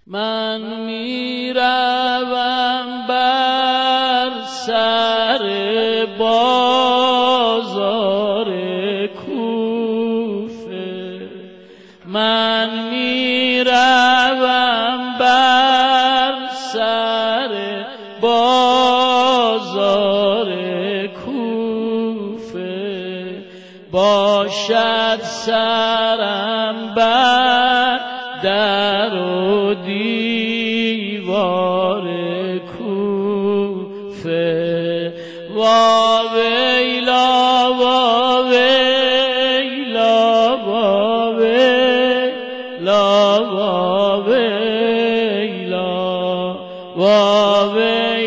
من میروم بر سر بازار کوفه، من میروم بر سر بازار کوفه، باشد سرم بر در و دیوار کوفه. وا ویلا وا ویلا وا ویلا وا ویلا وا ویلا